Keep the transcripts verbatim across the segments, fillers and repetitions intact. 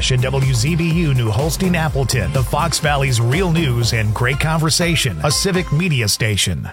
English at W Z B U New Holstein Appleton, the Fox Valley's real news and great conversation, a civic media station.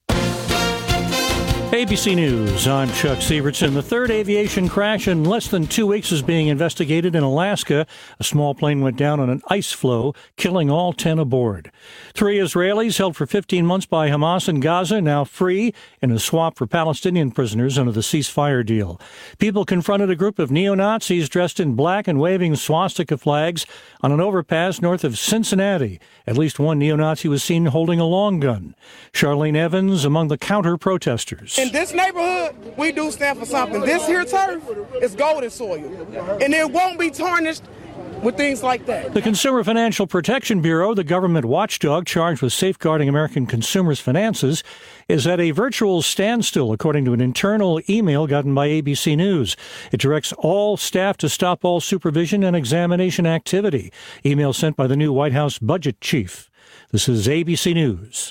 A B C News, I'm Chuck Sievertson. The third aviation crash in less than two weeks is being investigated in Alaska. A small plane went down on an ice floe, killing all ten aboard. Three Israelis held for fifteen months by Hamas in Gaza, now free in a swap for Palestinian prisoners under the ceasefire deal. People confronted a group of neo-Nazis dressed in black and waving swastika flags on an overpass north of Cincinnati. At least one neo-Nazi was seen holding a long gun. Charlene Evans among the counter-protesters. In this neighborhood, we do stand for something. This here turf is golden soil, and it won't be tarnished with things like that. The Consumer Financial Protection Bureau, the government watchdog charged with safeguarding American consumers' finances, is at a virtual standstill, according to an internal email gotten by A B C News. It directs all staff to stop all supervision and examination activity. Email sent by the new White House budget chief. This is A B C News.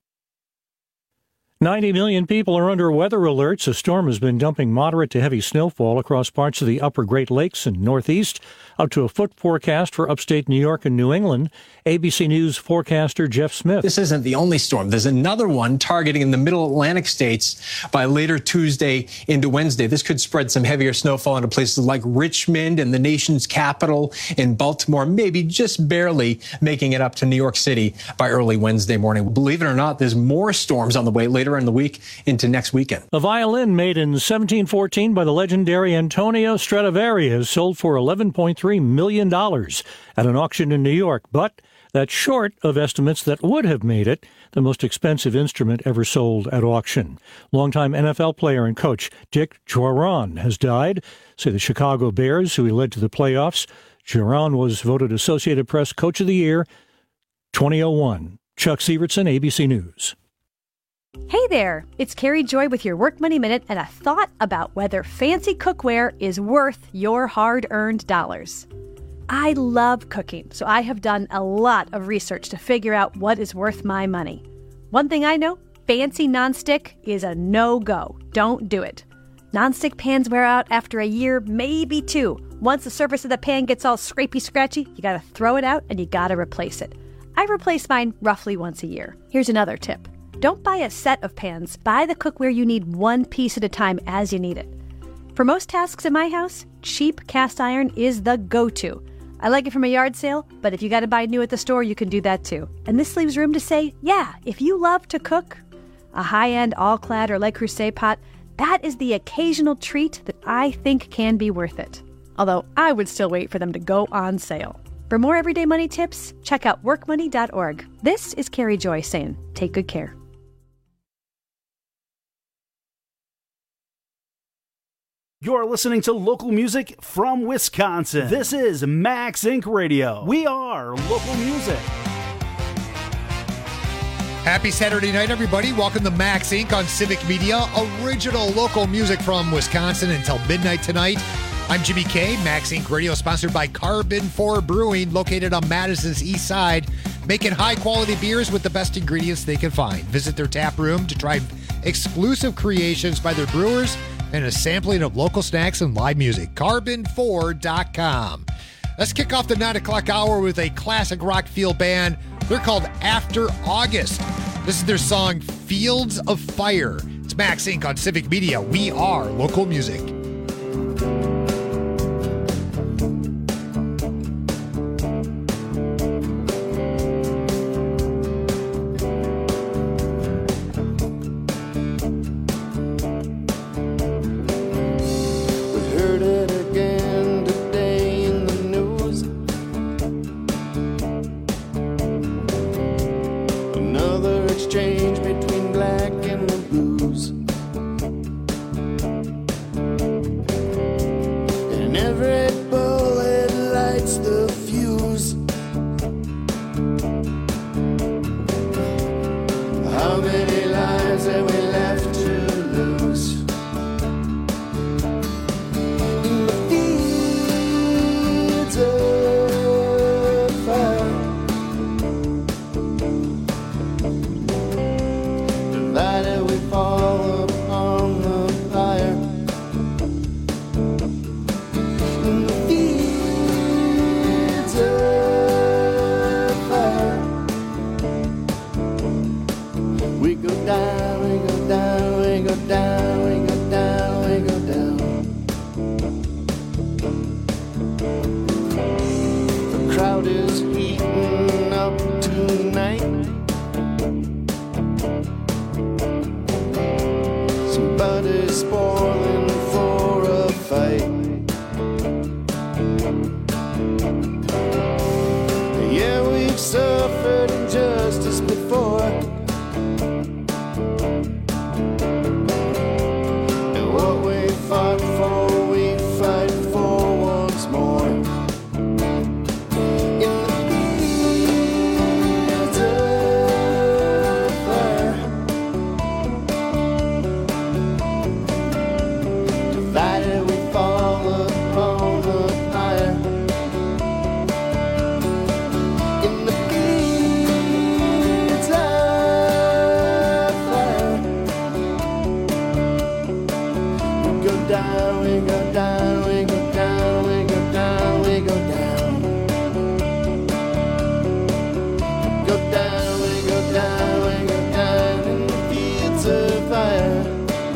ninety million people are under weather alerts. A storm has been dumping moderate to heavy snowfall across parts of the upper Great Lakes and Northeast, up to a foot forecast for upstate New York and New England. A B C News forecaster Jeff Smith. This isn't the only storm. There's another one targeting in the middle Atlantic states by later Tuesday into Wednesday. This could spread some heavier snowfall into places like Richmond and the nation's capital in Baltimore, maybe just barely making it up to New York City by early Wednesday morning. Believe it or not, there's more storms on the way later in the week into next weekend. A violin made in seventeen fourteen by the legendary Antonio Stradivari has sold for eleven point three million dollars at an auction in New York, but that's short of estimates that would have made it the most expensive instrument ever sold at auction. Longtime N F L player and coach Dick Jauron has died, say the Chicago Bears, who he led to the playoffs. Jauron was voted Associated Press Coach of the Year twenty oh one. Chuck Sievertson, A B C News. Hey there, it's Carrie Joy with your Work Money Minute and a thought about whether fancy cookware is worth your hard-earned dollars. I love cooking, so I have done a lot of research to figure out what is worth my money. One thing I know, fancy nonstick is a no-go. Don't do it. Nonstick pans wear out after a year, maybe two. Once the surface of the pan gets all scrapey-scratchy, you gotta throw it out and you gotta replace it. I replace mine roughly once a year. Here's another tip. Don't buy a set of pans. Buy the cookware you need one piece at a time as you need it. For most tasks in my house, cheap cast iron is the go-to. I like it from a yard sale, but if you got to buy new at the store, you can do that too. And this leaves room to say, yeah, if you love to cook, a high-end All-Clad or Le Creuset pot, that is the occasional treat that I think can be worth it. Although I would still wait for them to go on sale. For more everyday money tips, check out work money dot org. This is Carrie Joy saying, take good care. You're listening to local music from Wisconsin. This is Max Incorporated. Radio. We are local music. Happy Saturday night, everybody. Welcome to Max Incorporated on Civic Media. Original local music from Wisconsin until midnight tonight. I'm Jimmy K. Max Incorporated Radio, sponsored by Carbon four Brewing, located on Madison's east side, making high-quality beers with the best ingredients they can find. Visit their tap room to try exclusive creations by their brewers and a sampling of local snacks and live music. carbon four dot com. Let's kick off the nine o'clock hour with a classic rock field band. They're called After August. This is their song, Fields of Fire. It's Max Incorporated on Civic Media. We are local music. crowd is heating up tonight. Somebody's spoiling for a fight. Yeah, we've suffered injustice before, and what we fought for, we fight for once more. In the fields of fire, divided we fall upon the pyre. In the fields of fire, we go down, we go down, we go down, we go down, we go down. Go down, we go down, we go down in the fields of fire.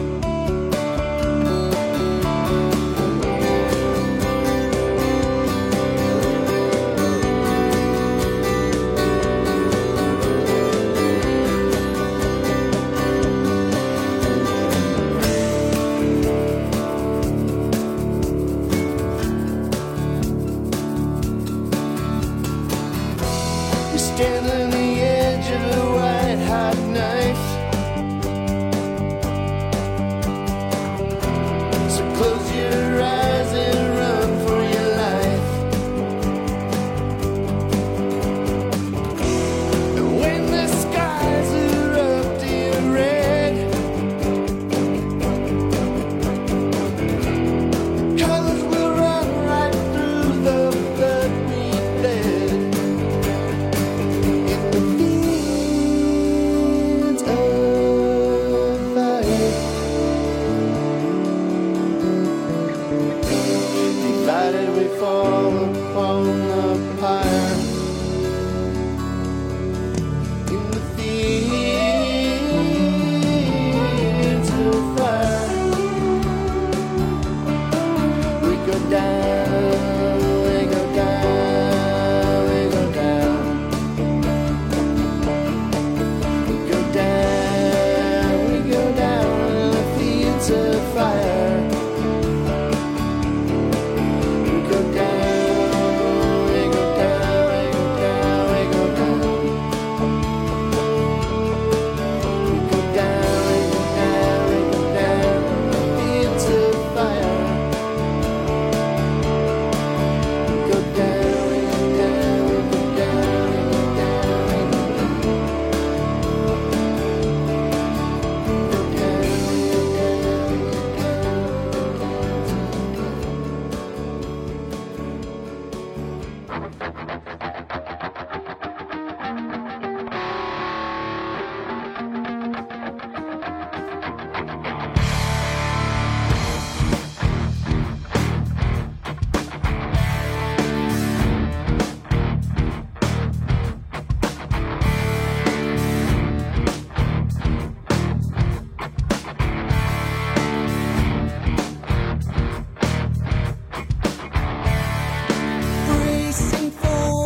We stand on the edge of a white hot knife. So close your eyes and run for your life. And when the skies erupt in red, colors will run right through the blood we bled. In the fields of fire, divided we fall upon the pyre. In the fields of fire, we go down, we go down, we go down. We go down, we go down in the fields of fire. We go down, we go down, we go down, we go down. We go down, we go down, we go down in the fields of fire. We go down, we go down, we go down, we go down, we go bracing for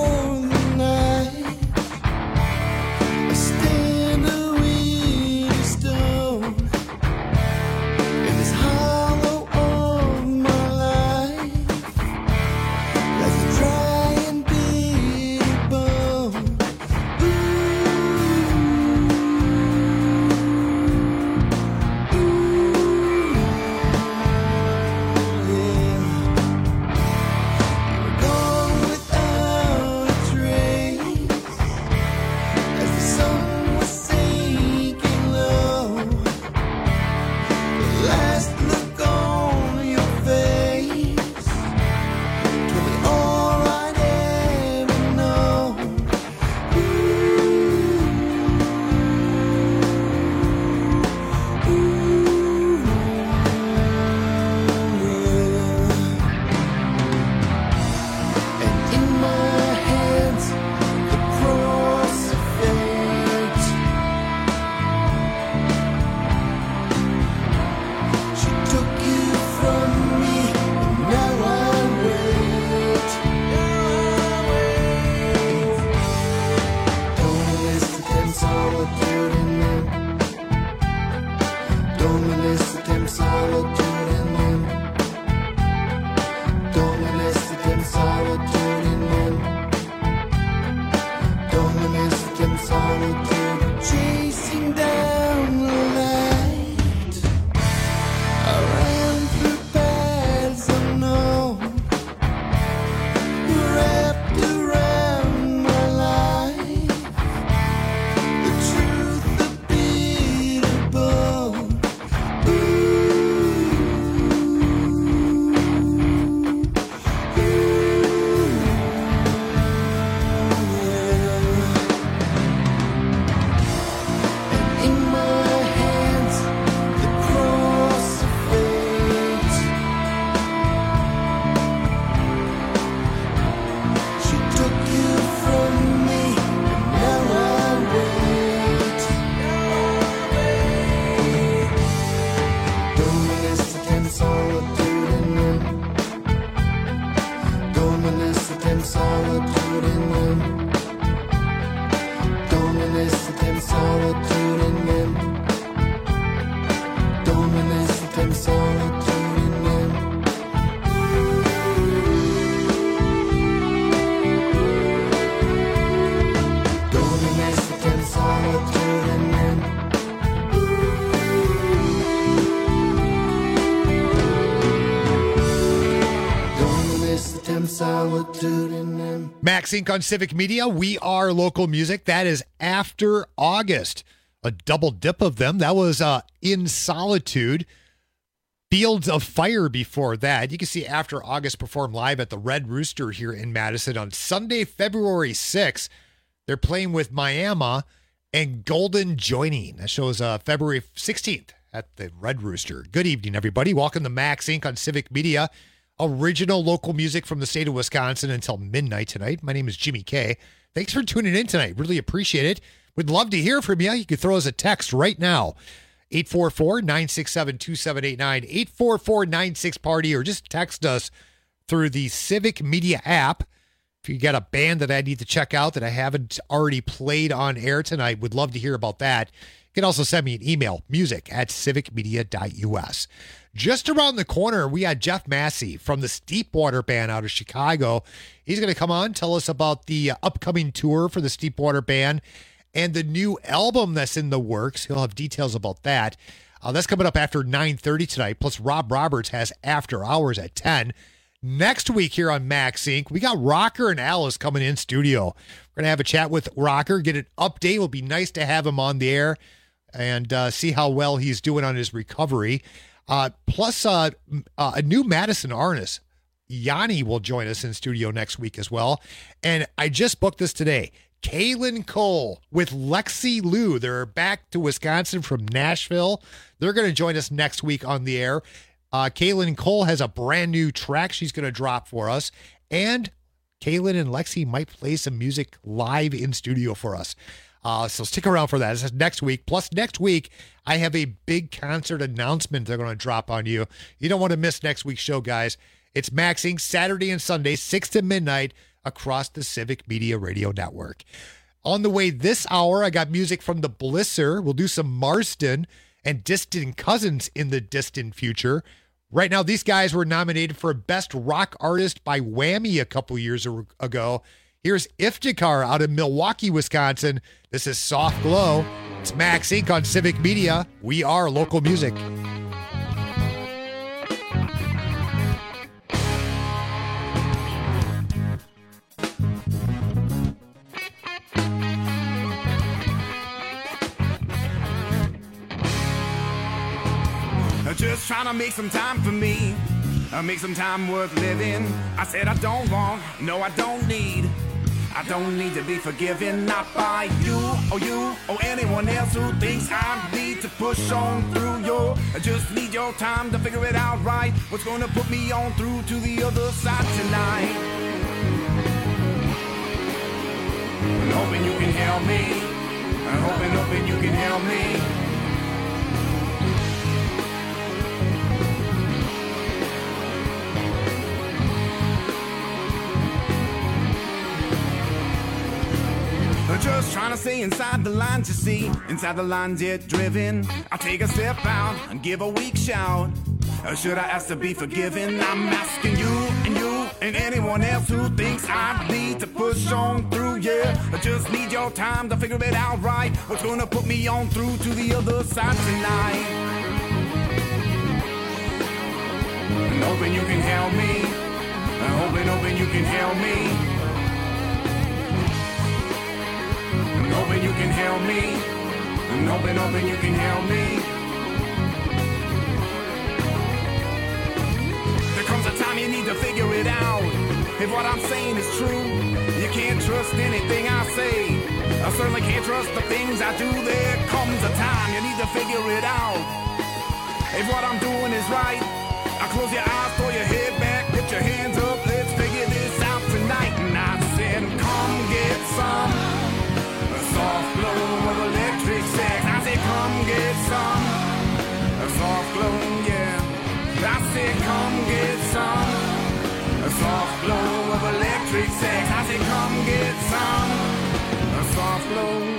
tem solitude in them. Dominus tem solitude in them. Dominus tem solitude in them. Dominus tem solitude in them. Solitude in them. Max Inc on Civic Media. We are local music. That is After August. A double dip of them. That was uh, In Solitude. Fields of Fire before that. You can see After August perform live at the Red Rooster here in Madison on Sunday, February sixth. They're playing with Miami and Golden Joining. That shows uh, February sixteenth at the Red Rooster. Good evening, everybody. Welcome to Max Inc on Civic Media. Original local music from the state of Wisconsin until midnight tonight. My name is Jimmy K. Thanks for tuning in tonight. Really appreciate it. Would love to hear from you. You can throw us a text right now. eight four four, nine six seven, two seven eight nine, eight four four, nine six party, or just text us through the Civic Media app. If you got a band that I need to check out that I haven't already played on air tonight, would love to hear about that. You can also send me an email, music at civic media dot u s. Just around the corner, we had Jeff Massey from the Steepwater Band out of Chicago. He's going to come on, tell us about the upcoming tour for the Steepwater Band and the new album that's in the works. He'll have details about that. Uh, that's coming up after nine thirty tonight. Plus, Rob Roberts has After Hours at ten. Next week here on Max Inc, we got Rocker and Alice coming in studio. We're going to have a chat with Rocker, get an update. It will be nice to have him on the air and uh, see how well he's doing on his recovery. Uh, plus, uh, uh, a new Madison artist, Yanni, will join us in studio next week as well. And I just booked this today. Kaylin Cole with Lexi Lou. They're back to Wisconsin from Nashville. They're going to join us next week on the air. Uh, Kaylin Cole has a brand new track she's going to drop for us. And Kaylin and Lexi might play some music live in studio for us. Uh, so stick around for that. This is next week. Plus, next week, I have a big concert announcement they're going to drop on you. You don't want to miss next week's show, guys. It's Max Inc Saturday and Sunday, six to midnight, across the Civic Media Radio Network. On the way this hour, I got music from the Blisser. We'll do some Marston and Distant Cousins in the distant future. Right now, these guys were nominated for Best Rock Artist by Whammy a couple years ago. Here's Iftikhar out of Milwaukee, Wisconsin. This is Soft Glow. It's Max Inc on Civic Media. We are local music. Just trying to make some time for me, uh, make some time worth living. I said I don't want, no I don't need, I don't need to be forgiven, not by you or you or anyone else who thinks I need to push on through your, I just need your time to figure it out right, what's gonna put me on through to the other side tonight. I'm hoping you can help me, I'm hoping, hoping you can help me. Just trying to stay inside the lines, you see, inside the lines yet driven. I take a step out and give a weak shout. Or should I ask to be forgiven? I'm asking you and you and anyone else who thinks I need to push on through, yeah. I just need your time to figure it out right. What's gonna put me on through to the other side tonight? I'm hoping you can help me. I'm hoping, hoping you can help me. I'm hoping you can help me. I'm hoping, hoping you can help me. There comes a time you need to figure it out. If what I'm saying is true, you can't trust anything I say. I certainly can't trust the things I do. There comes a time you need to figure it out. If what I'm doing is right, I close your eyes, throw your head back, put your hands up, let's figure this out tonight. And I said, come get some soft glow of electric sex. I said, come get some a soft glow, yeah. I said, come get some a soft glow of electric sex. sex. I say come get some, a soft glow.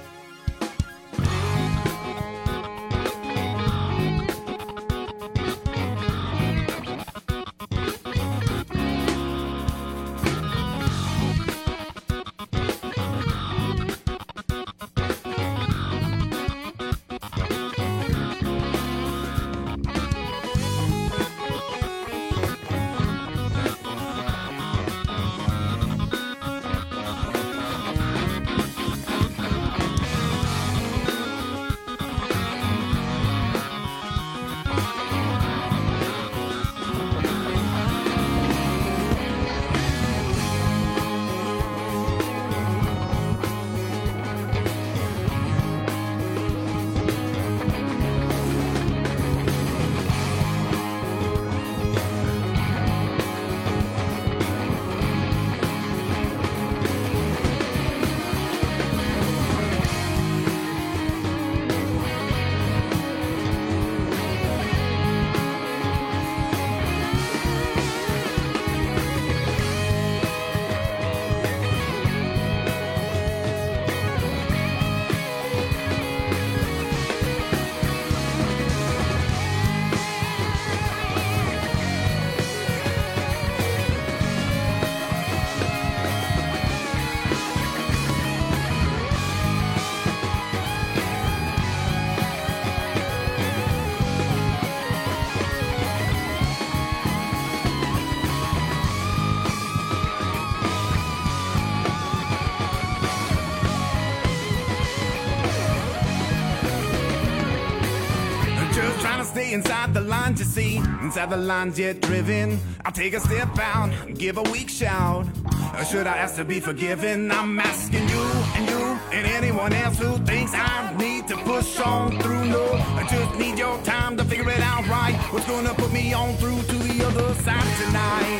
Stay inside the lines, you see, inside the lines yet driven. I'll take a step out, give a weak shout. Or should I ask to be forgiven? I'm asking you and you and anyone else who thinks I need to push on through. No, I just need your time to figure it out right. What's gonna put me on through to the other side tonight?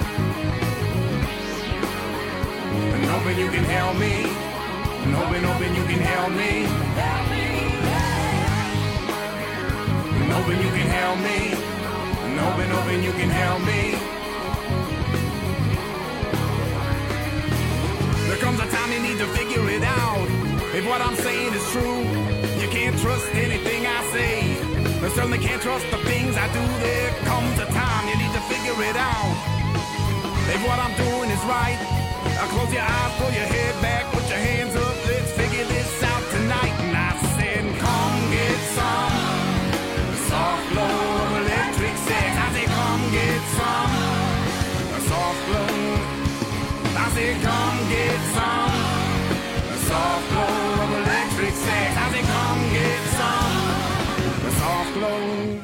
And hoping you can help me. And hoping, hoping you can help me. Help me. Hoping you can help me, and hoping, hoping you can help me. There comes a time you need to figure it out. If what I'm saying is true, you can't trust anything I say. I certainly can't trust the things I do. There comes a time you need to figure it out. If what I'm doing is right, I'll close your eyes, pull your head back, put your hands up, let's figure this out tonight. And I said, come get some soft glow, electric sex. I say come get some, a soft glow. I say come get some, a soft glow, electric sex. I say come get some, a soft glow.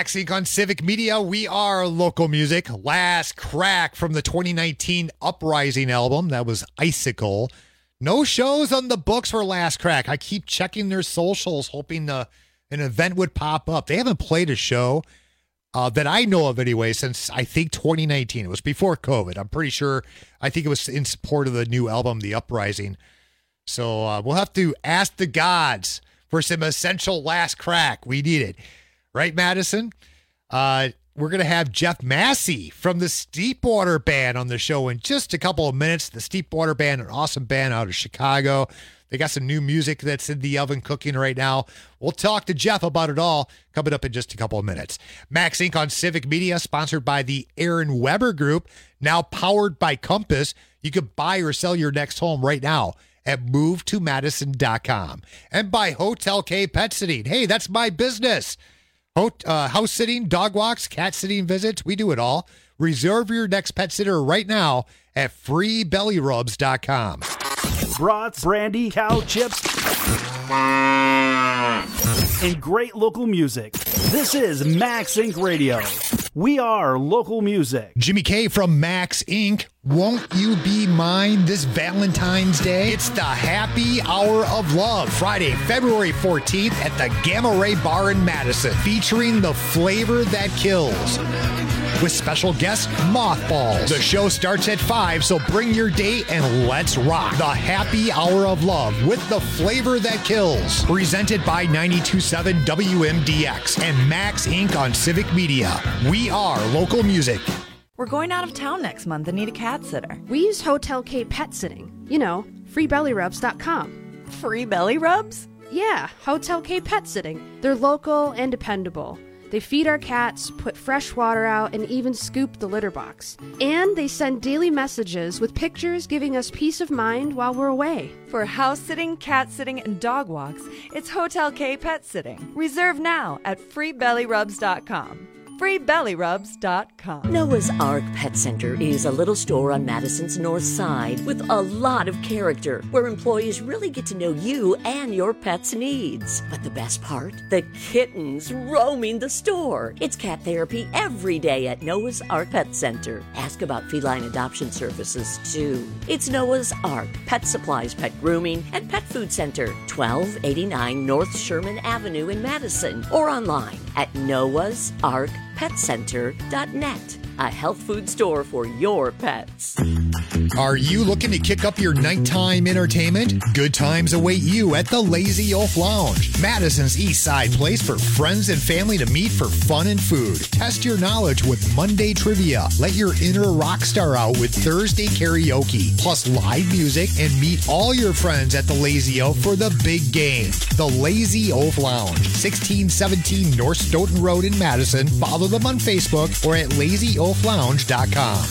Max Inc on Civic Media. We are local music. Last Crack from the twenty nineteen Uprising album. That was Icicle. No shows on the books for Last Crack. I keep checking their socials, hoping uh, an event would pop up. They haven't played a show uh, that I know of anyway since I think twenty nineteen. It was before COVID. I'm pretty sure. I think it was in support of the new album, The Uprising. So uh, we'll have to ask the gods for some essential Last Crack. We need it. Right, Madison? Uh, we're going to have Jeff Massey from the Steepwater Band on the show in just a couple of minutes. The Steepwater Band, an awesome band out of Chicago. They got some new music that's in the oven cooking right now. We'll talk to Jeff about it all coming up in just a couple of minutes. Max Inc on Civic Media, sponsored by the Aaron Weber Group, now powered by Compass. You can buy or sell your next home right now at move to madison dot com. And by Hotel K Pet Sitting. Hey, that's my business. Uh, house sitting, dog walks, cat sitting visits, we do it all. Reserve your next pet sitter right now at free belly rubs dot com. Brats, brandy, cow chips, and great local music. This is Max Inc Radio. We are local music. Jimmy K from Max Incorporated. Won't you be mine this Valentine's Day? It's the Happy Hour of Love, Friday, February fourteenth at the Gamma Ray Bar in Madison, featuring the flavor that kills. With special guest Mothballs. The show starts at five, so bring your date and let's rock. The Happy Hour of Love with the flavor that kills. Presented by ninety-two point seven W M D X and Max Incorporated on Civic Media. We are local music. We're going out of town next month and need a cat sitter. We use Hotel K Pet Sitting. You know, free belly rubs dot com. Free belly rubs? Yeah, Hotel K Pet Sitting. They're local and dependable. They feed our cats, put fresh water out, and even scoop the litter box. And they send daily messages with pictures giving us peace of mind while we're away. For house sitting, cat sitting, and dog walks, it's Hotel K Pet Sitting. Reserve now at free belly rubs dot com. free belly rubs dot com. Noah's Ark Pet Center is a little store on Madison's north side with a lot of character, where employees really get to know you and your pet's needs. But the best part? The kittens roaming the store. It's cat therapy every day at Noah's Ark Pet Center. Ask about feline adoption services, too. It's Noah's Ark Pet Supplies, Pet Grooming, and Pet Food Center, twelve eighty-nine North Sherman Avenue in Madison, or online at noahs ark pet center dot net. A health food store for your pets. Are you looking to kick up your nighttime entertainment? Good times await you at the Lazy Oaf Lounge, Madison's East Side place for friends and family to meet for fun and food. Test your knowledge with Monday trivia. Let your inner rock star out with Thursday karaoke, plus live music, and meet all your friends at the Lazy Oaf for the big game. The Lazy Oaf Lounge, sixteen seventeen North Stoughton Road in Madison. Follow them on Facebook or at lazy oaf lounge dot com.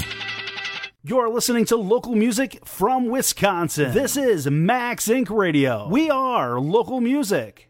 You're listening to local music from Wisconsin. This is Max Incorporated Radio. We are local music.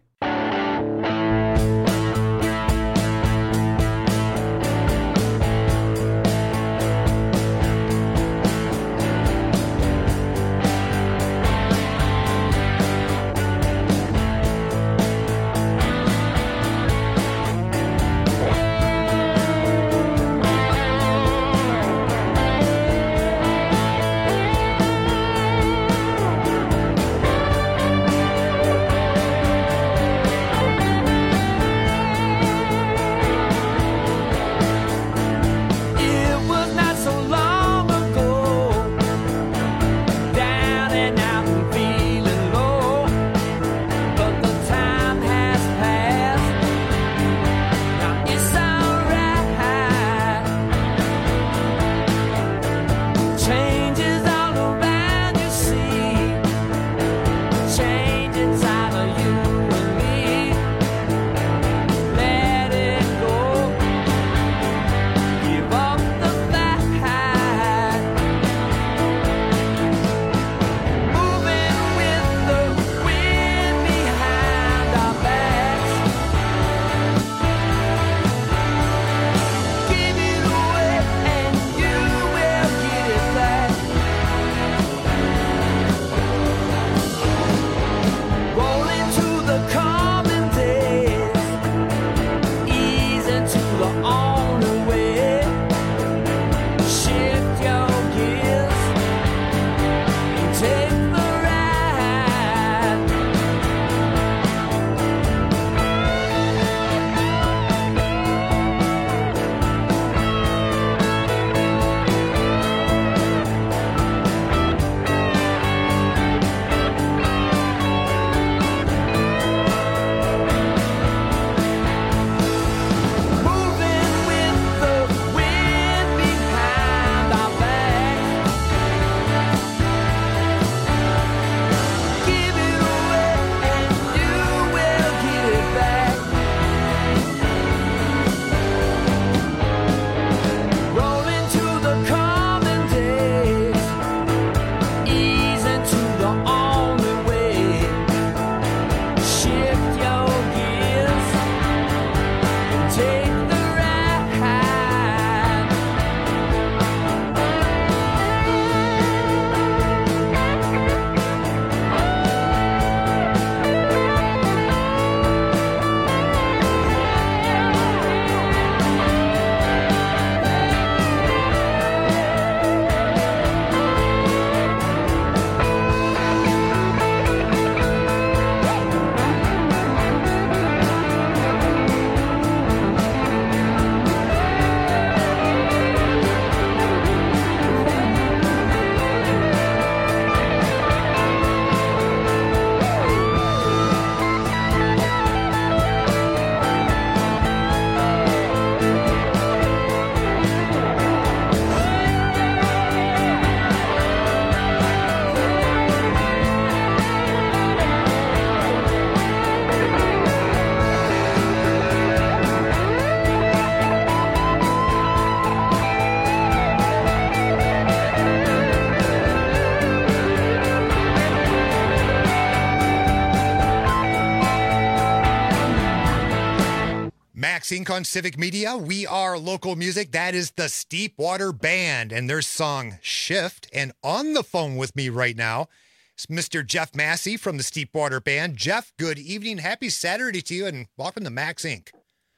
Max Inc on Civic Media. We are local music. That is the Steepwater Band and their song Shift. And on the phone with me right now is Mister Jeff Massey from the Steepwater Band. Jeff, good evening. Happy Saturday to you and welcome to Max Inc.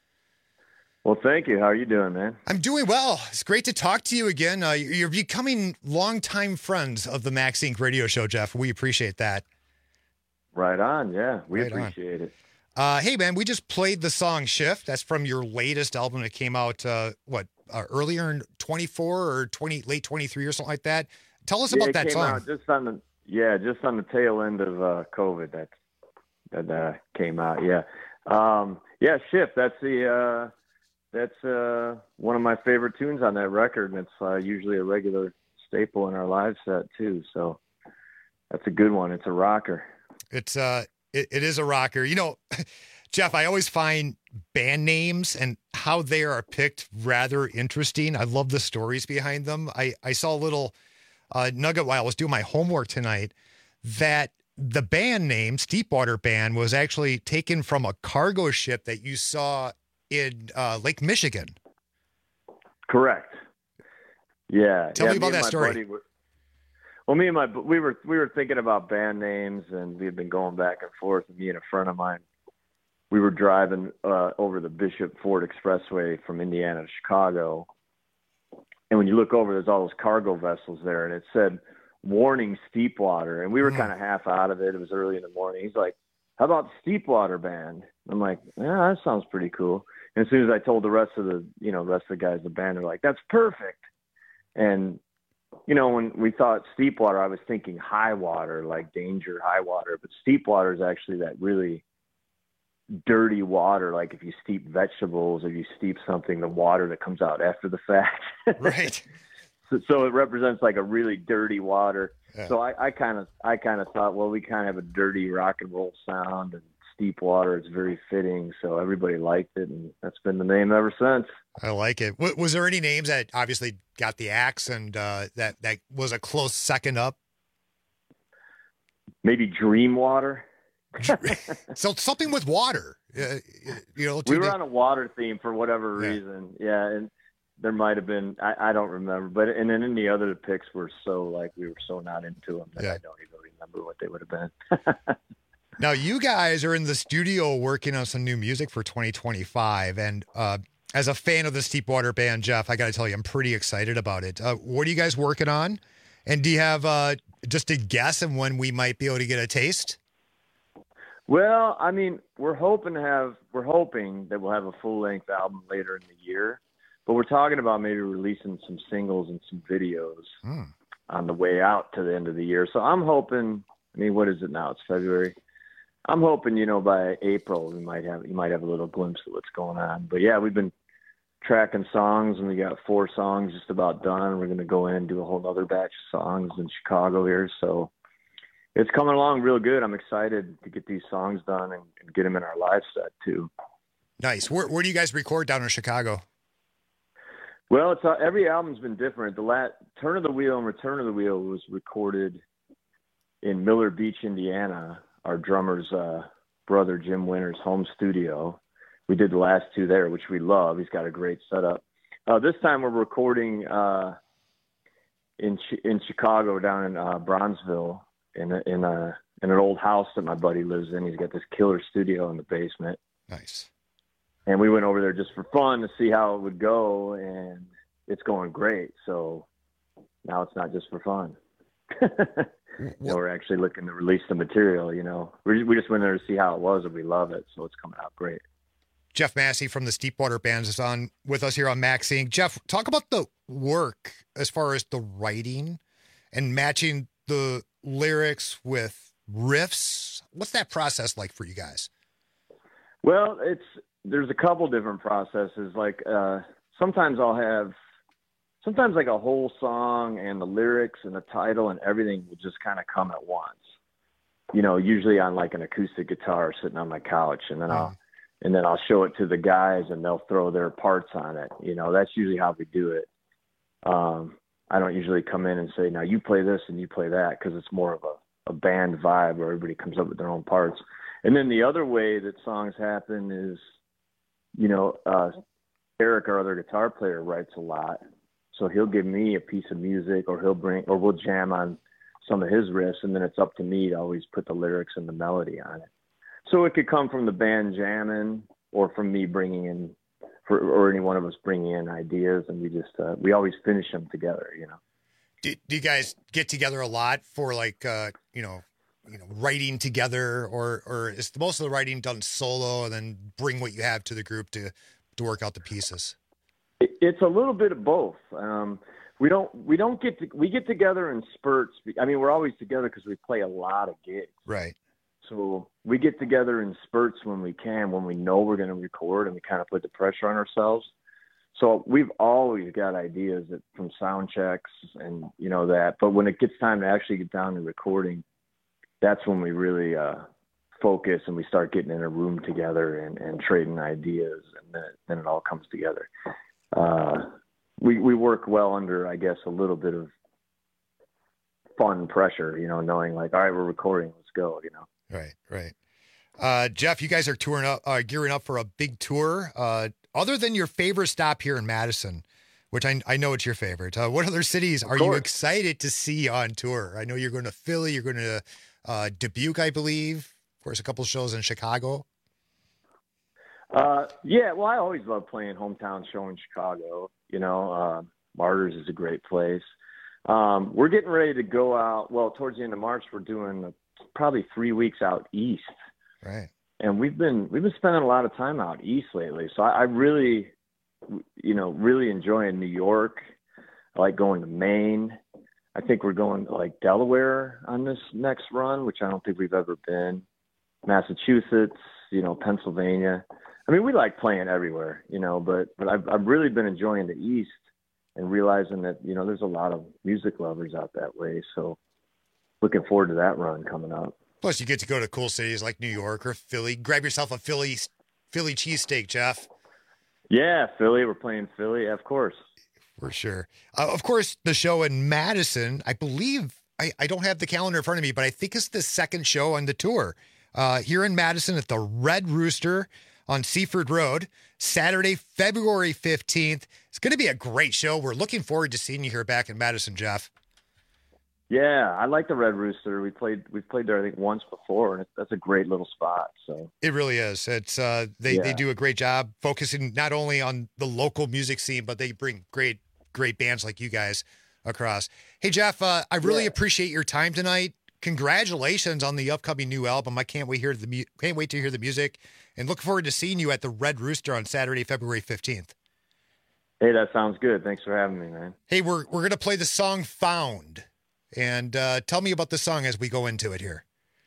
Well, thank you. How are you doing, man? I'm doing well. It's great to talk to you again. Uh, you're becoming longtime friends of the Max Inc radio show, Jeff. We appreciate that. Right on. Yeah, we Right appreciate it. Uh, hey, man, we just played the song Shift. That's from your latest album that came out, uh, what, uh, earlier in twenty-four or twenty, late twenty-three or something like that. Tell us Yeah, about it that came song. out just on the yeah, just on the tail end of uh, COVID. That that uh, came out. Yeah, um, yeah. Shift. That's the uh, that's uh, one of my favorite tunes on that record, and it's uh, usually a regular staple in our live set too. So that's a good one. It's a rocker. It's uh, it, it is a rocker. You know, Jeff, I always find band names and how they are picked rather interesting. I love the stories behind them. I, I saw a little uh, nugget while I was doing my homework tonight that the band name, Steepwater Band, was actually taken from a cargo ship that you saw in uh, Lake Michigan. Correct. Yeah. Tell yeah, me about and that my story. buddy were- well, me and my we were we were thinking about band names, and we had been going back and forth. Me and a friend of mine, we were driving uh, over the Bishop Ford Expressway from Indiana to Chicago, and when you look over, there's all those cargo vessels there, and it said "Warning Steepwater," and we were Mm. kind of half out of it. It was early in the morning. He's like, "How about Steepwater Band?" I'm like, "Yeah, that sounds pretty cool." And as soon as I told the rest of the you know rest of the guys in the band, they're like, "That's perfect." And you know, when we thought Steepwater, I was thinking high water, like danger, high water. But Steepwater is actually that really dirty water, like if you steep vegetables or you steep something, the water that comes out after the fact. Right. so, so it represents like a really dirty water. Yeah. So I kind of, I kind of thought, well, we kind of have a dirty rock and roll sound, and Steepwater is very fitting. So everybody liked it, and that's been the name ever since. I like it. W- was there any names that obviously got the axe and uh, that, that was a close second up? Maybe Dreamwater. So something with water, uh, you know. We were they- on a water theme for whatever Yeah. reason. Yeah. And there might've been, I, I don't remember, but, and then any other picks were so like, we were so not into them that Yeah. I don't even remember what they would have been. Now, you guys are in the studio working on some new music for twenty twenty-five. And uh, as a fan of the Steepwater Band, Jeff, I got to tell you, I'm pretty excited about it. Uh, what are you guys working on? And do you have uh, just a guess of when we might be able to get a taste? Well, I mean, we're hoping to have, we're hoping that we'll have a full length album later in the year, but we're talking about maybe releasing some singles and some videos Hmm. on the way out to the end of the year. So I'm hoping, I mean, what is it now? It's February. I'm hoping, you know, by April we might have you might have a little glimpse of what's going on. But yeah, we've been tracking songs, and we got four songs just about done. We're going to go in and do a whole other batch of songs in Chicago here. So it's coming along real good. I'm excited to get these songs done and, and get them in our live set too. Nice. Where, where do you guys record down in Chicago? Well, it's uh, every album's been different. The last Turn of the Wheel and Return of the Wheel was recorded in Miller Beach, Indiana, our drummer's uh, brother Jim Winter's home studio. We did the last two there, which we love. He's got a great setup. Uh, this time we're recording uh, in in Chicago, down in uh, Bronzeville, in a, in a in an old house that my buddy lives in. He's got this killer studio in the basement. Nice. And we went over there just for fun to see how it would go, and it's going great. So now it's not just for fun. You know, we're actually looking to release the material, you know. We, we just went there to see how it was, and we love it, so it's coming out great. Jeff Massey from the Steepwater Band is on with us here on Max Inc. Jeff, talk about the work as far as the writing and matching the lyrics with riffs. What's that process like for you guys? Well, it's there's a couple different processes. Like uh, sometimes I'll have sometimes like a whole song and the lyrics and the title and everything will just kind of come at once. You know, usually on like an acoustic guitar sitting on my couch, and then Mm. I'll and then I'll show it to the guys and they'll throw their parts on it. You know, that's usually how we do it. Um, I don't usually come in and say, now you play this and you play that, because it's more of a, a band vibe where everybody comes up with their own parts. And then the other way that songs happen is you know, uh, Eric, our other guitar player, writes a lot. So he'll give me a piece of music, or he'll bring, or we'll jam on some of his riffs, and then it's up to me to always put the lyrics and the melody on it. So it could come from the band jamming, or from me bringing in, for, or any one of us bringing in ideas, and we just uh, we always finish them together, you know. Do, do you guys get together a lot for like uh, you know, you know, writing together, or or is most of the writing done solo, and then bring what you have to the group to to work out the pieces? It's a little bit of both. Um, we don't we don't get to, we get together in spurts. I mean, we're always together because we play a lot of gigs. Right. So we get together in spurts when we can, when we know we're going to record, and we kind of put the pressure on ourselves. So we've always got ideas that, from sound checks and, you know, that. But when it gets time to actually get down to recording, that's when we really uh, focus, and we start getting in a room together and, and trading ideas, and then, then it all comes together. Uh, we we work well under, I guess, a little bit of fun pressure, you know, knowing like, all right, we're recording, let's go, you know. Right, right. Uh, Jeff, you guys are touring up, uh, gearing up for a big tour. Uh, other than your favorite stop here in Madison, which I I know it's your favorite, uh, what other cities are you excited to see on tour? I know you're going to Philly, you're going to uh, Dubuque, I believe. Of course, a couple shows in Chicago. Uh, yeah, well, I always love playing hometown show in Chicago. You know, uh, Martyrs is a great place. Um, we're getting ready to go out. Well, towards the end of March, we're doing a, probably three weeks out east. Right. And we've been we've been spending a lot of time out east lately. So I, I really, you know, really enjoying New York. I like going to Maine. I think we're going to like Delaware on this next run, which I don't think we've ever been. Massachusetts, you know, Pennsylvania. I mean, we like playing everywhere, you know, but, but I've, I've really been enjoying the East and realizing that, you know, there's a lot of music lovers out that way. So looking forward to that run coming up. Plus, you get to go to cool cities like New York or Philly. Grab yourself a Philly Philly cheesesteak, Jeff. Yeah, Philly. We're playing Philly, of course. For sure. Uh, of course, the show in Madison, I believe, I, I don't have the calendar in front of me, but I think it's the second show on the tour. Uh, here in Madison at the Red Rooster on Seaford Road, Saturday, February fifteenth. It's going to be a great show. We're looking forward to seeing you here back in Madison, Jeff. Yeah, I like the Red Rooster. We played we played there I think once before, and it, that's a great little spot. So it really is. It's uh, they Yeah. they do a great job focusing not only on the local music scene, but they bring great great bands like you guys across. Hey Jeff, uh, I really Yeah. appreciate your time tonight. Congratulations on the upcoming new album. I can't wait hear the mu- can't wait to hear the music, and look forward to seeing you at the Red Rooster on Saturday, February fifteenth. Hey, that sounds good. Thanks for having me, man. Hey, we're we're gonna play the song "Found," and uh, tell me about the song as we go into it here.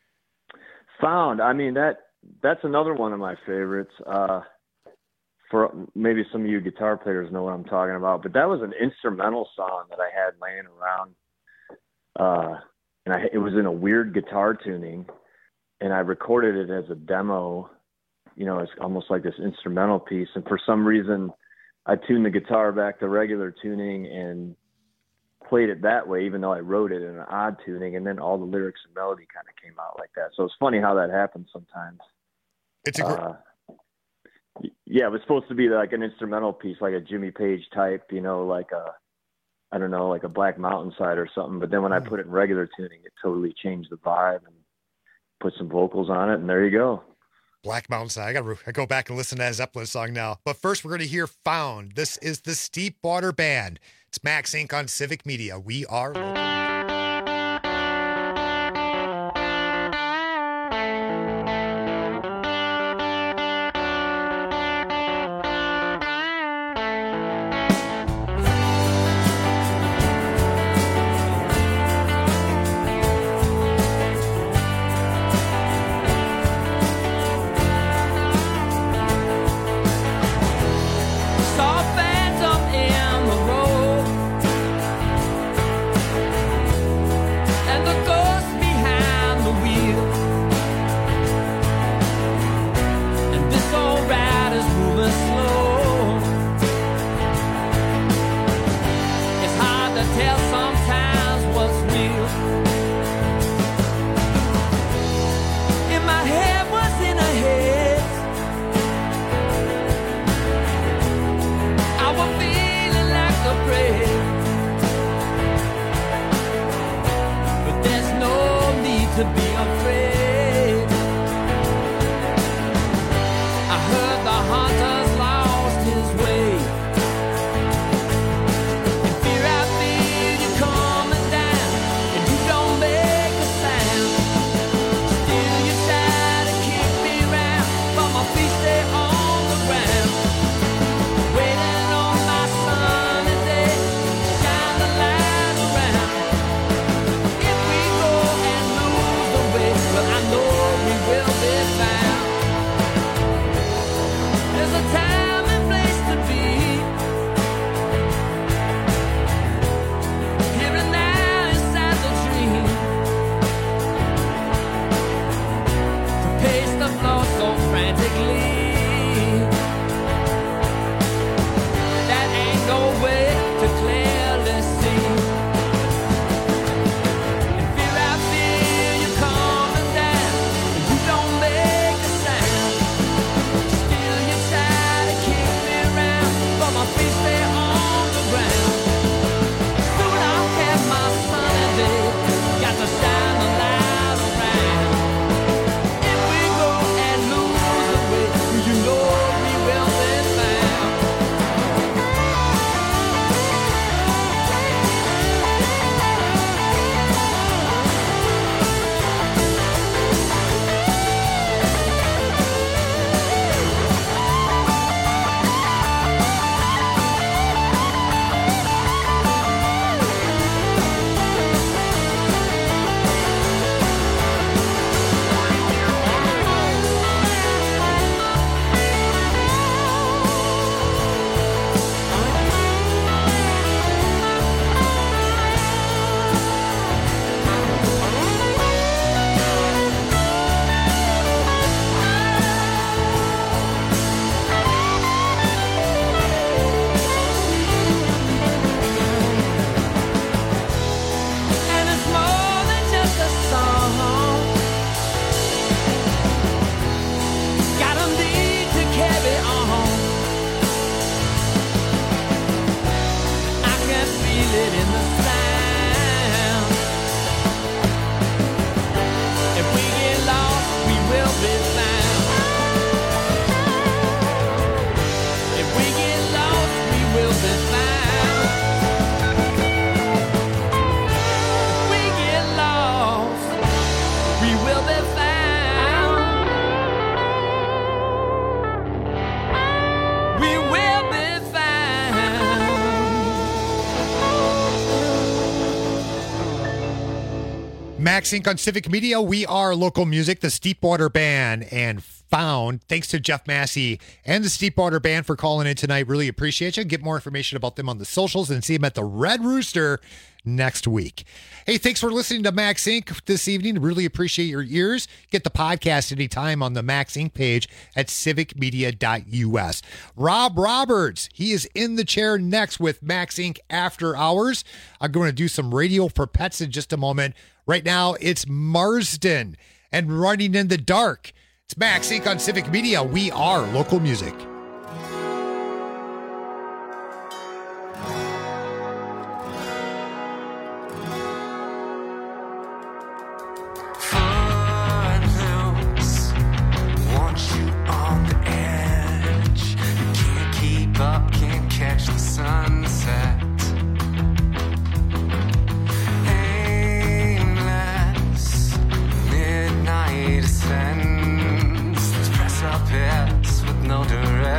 Found. I mean, that that's another one of my favorites. Uh, for maybe some of you guitar players know what I'm talking about, but that was an instrumental song that I had laying around. Uh, and I, it was in a weird guitar tuning, and I recorded it as a demo. You know, it's almost like this instrumental piece. And for some reason, I tuned the guitar back to regular tuning and played it that way, even though I wrote it in an odd tuning, and then all the lyrics and melody kind of came out like that. So it's funny how that happens sometimes. It's a gr- uh, yeah, it was supposed to be like an instrumental piece, like a Jimmy Page type, you know, like a, I don't know, like a Black Mountainside or something. But then when I put it in regular tuning, it totally changed the vibe and put some vocals on it, and there you go. Black Mountainside. I got to I go back and listen to that Zeppelin song now. But first, we're going to hear "Found." This is the Steep Water Band. It's Max Incorporated on Civic Media. We are local. Saw a phantom in the road. heard the hunter's lost his way. In fear I feel you coming down, and you don't make a sound. Still you try to kick me round, but my feet stay on the ground. Waiting on my sunny day, shine the light around. If we go and lose the way, well I know we will be found. There's a time and place to be, here and now inside the dream, to pace the floor so frantically. That ain't no way to clearly see. In fear I feel you coming down, and you don't make a sound. Still you try to kick me around, but my feet stay on the ground. Soon I'll have my sunny day, got to shine the light around. If we go and lose the way, you know we will be found. And it's more than just a song. Got a need to carry on. I can feel it in the sound. If we get lost, we will be found. If we get lost, we will be found. If we get lost, we will be found. We will be found. Max Inc on Civic Media. We are local music, the Steepwater Band, and Found. Thanks to Jeff Massey and the Steepwater Band for calling in tonight. Really appreciate you. Get more information about them on the socials and see them at the Red Rooster next week. Hey, thanks for listening to Max Inc this evening. Really appreciate your ears. Get the podcast anytime on the Max Inc page at civic media dot u s. Rob Roberts, he is in the chair next with Max Inc After Hours. I'm going to do some radio for pets in just a moment. Right now, it's Marsden and Running in the Dark. It's Max Inc on Civic Media. We are local music. Footloose, want you on the edge. You can't keep up, can't catch the sunset. Aimless, midnight ascends. Let's press our pets with no direction.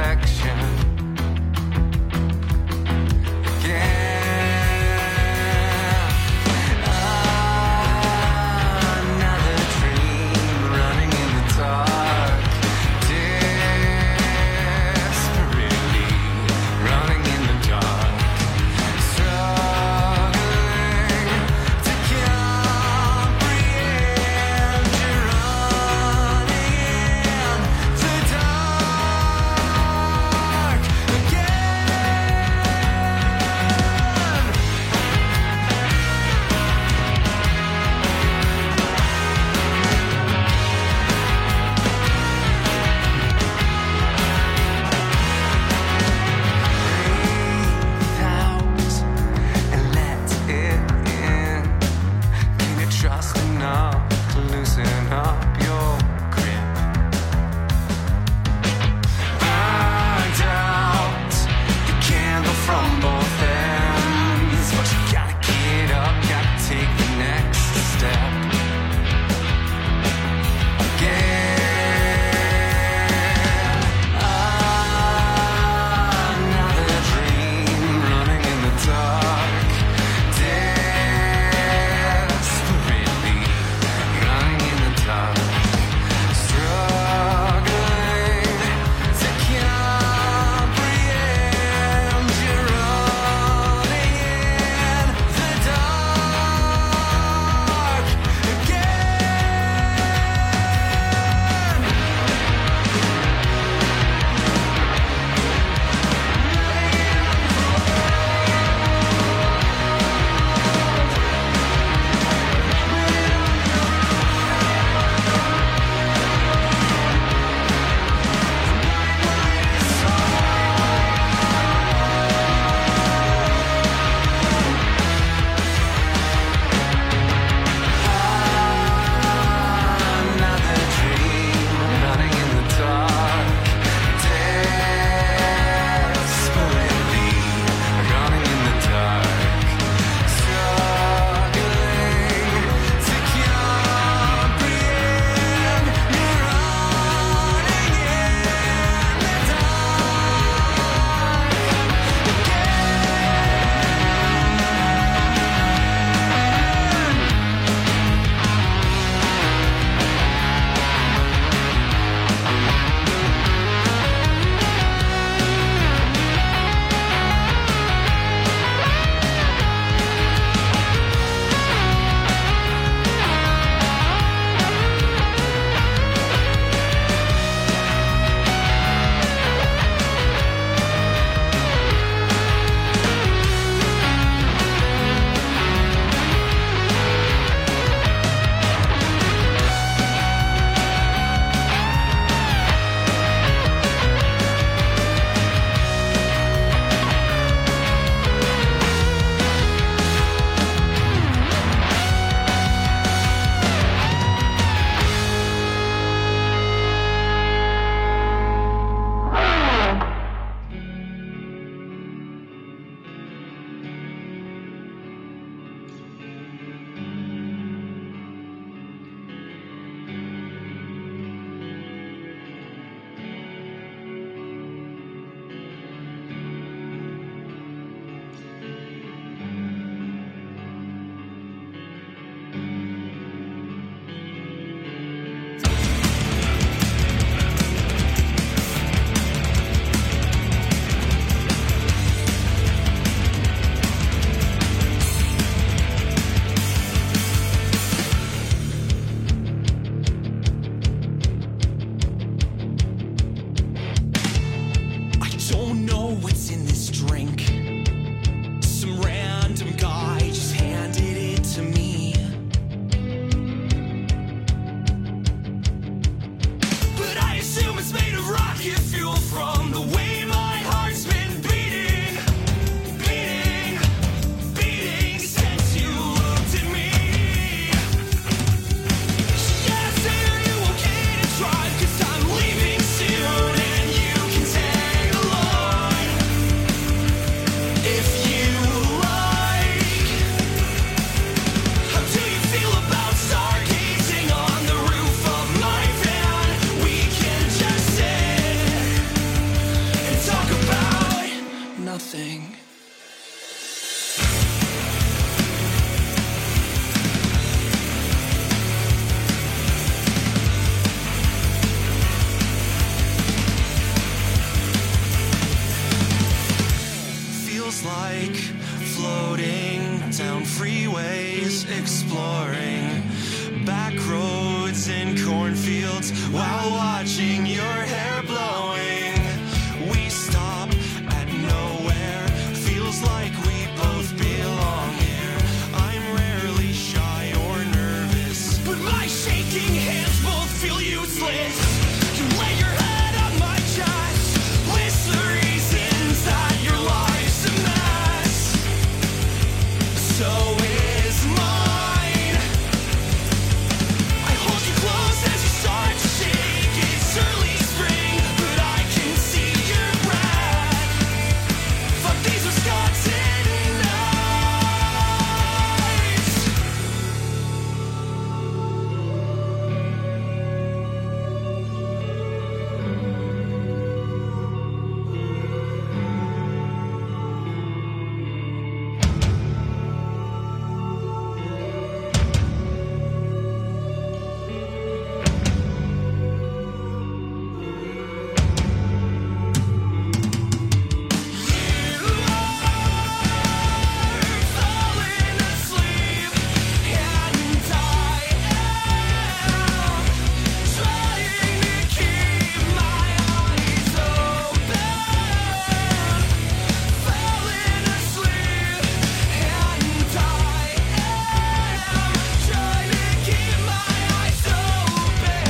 Don't know what's in this drink. Some random guy just handed it to me. But I assume it's made of rocket fuel from the way my heart's been beating, beating, beating since you looked at me. She asked, are you okay to drive? 'Cause I'm leaving soon and you can tag along if you like. How do you feel about stargazing on the roof of my van? We can just sit and talk about nothing. Feels like floating down freeways, exploring back roads and cornfields while watching your hair blowing. We stop at nowhere, feels like we both belong here. I'm rarely shy or nervous, but my shaking hands both feel useless. You lay your head on my chest, list the reasons that your life's a mess. So is mine. I hold you close as you start to shake. It's early spring, but I can see your breath. Fuck these Wisconsin nights. Falling asleep, and I am trying to keep my eyes open. Falling asleep, and I am trying to keep my eyes open.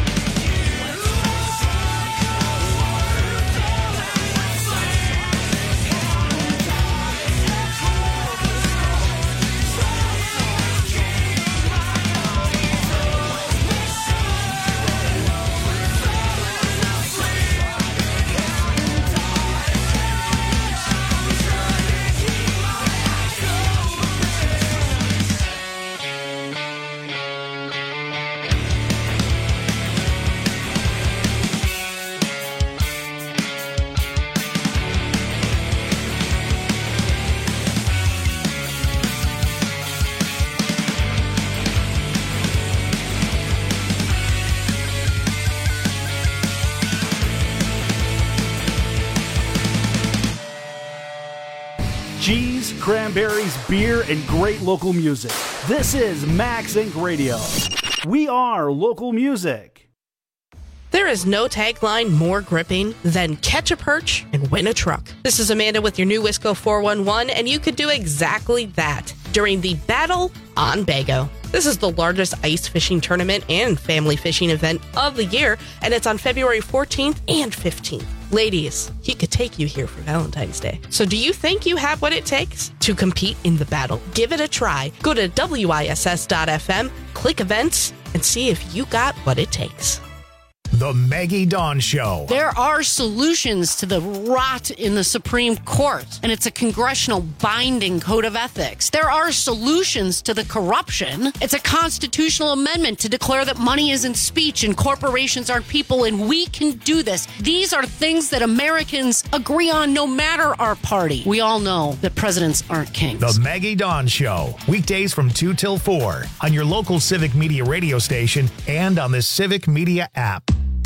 Cheese, cranberries, beer, and great local music. This is Max Incorporated. Radio. We are local music. There is no tagline more gripping than catch a perch and win a truck. This is Amanda with your new Wisco four one one, and you could do exactly that during the Battle on Bago. This is the largest ice fishing tournament and family fishing event of the year, and it's on February fourteenth and fifteenth. Ladies, he could take you here for Valentine's Day. So do you think you have what it takes to compete in the battle? Give it a try. Go to W I S S dot F M, click events, and see if you got what it takes. The Maggie Dawn Show. There are solutions to the rot in the Supreme Court, and it's a congressional binding code of ethics. There are solutions to the corruption. It's a constitutional amendment to declare that money isn't speech and corporations aren't people, and we can do this. These are things that Americans agree on no matter our party. We all know that presidents aren't kings. The Maggie Dawn Show. Weekdays from two till four on your local Civic Media radio station and on the Civic Media app.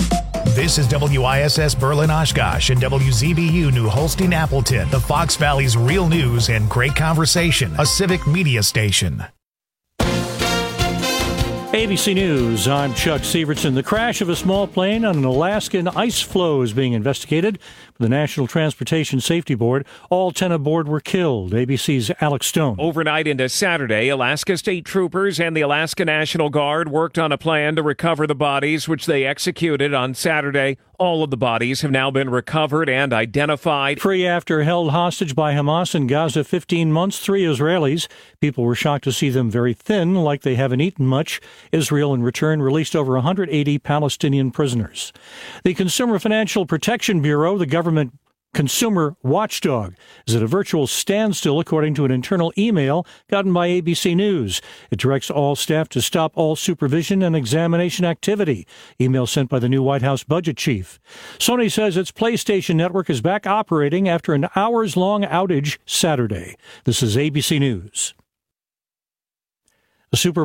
This is W I S S Berlin Oshkosh and W Z B U New Holstein Appleton, the Fox Valley's real news and great conversation, a Civic Media station. A B C News, I'm Chuck Severson. The crash of a small plane on an Alaskan ice floe is being investigated by the National Transportation Safety Board. All ten aboard were killed. A B C's Alex Stone. Overnight into Saturday, Alaska State Troopers and the Alaska National Guard worked on a plan to recover the bodies, which they executed on Saturday. All of the bodies have now been recovered and identified. Free after held hostage by Hamas in Gaza fifteen months, three Israelis. People were shocked to see them very thin, like they haven't eaten much. Israel, in return, released over one hundred eighty Palestinian prisoners. The Consumer Financial Protection Bureau, the government consumer watchdog, is at a virtual standstill, according to an internal email gotten by A B C News. It directs all staff to stop all supervision and examination activity. Email sent by the new White House budget chief. Sony says its PlayStation Network is back operating after an hours-long outage Saturday. This is A B C News. The Super